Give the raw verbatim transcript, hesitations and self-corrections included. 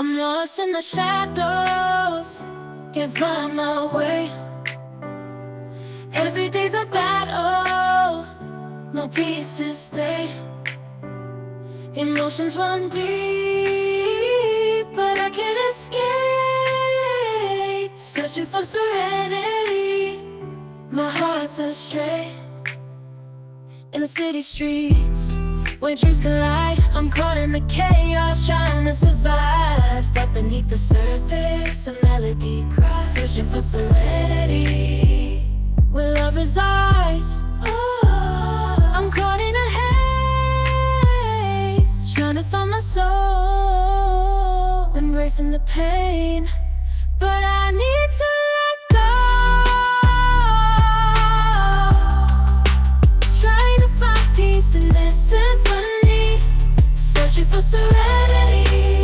I'm lost in the shadows, can't find my way. Every day's a battle, no peace to stay. Emotions run deep, but I can't escape. Searching for serenity, my heart's astray. In the city streets, where dreams collide, I'm caught in the chaos, trying to survive. But beneath the surface, a melody cries, searching for serenity, where love resides. Oh, I'm caught in a haze, trying to find my soul, embracing the pain, but I need to let go. Trying to find peace in this symphony, searching for serenity.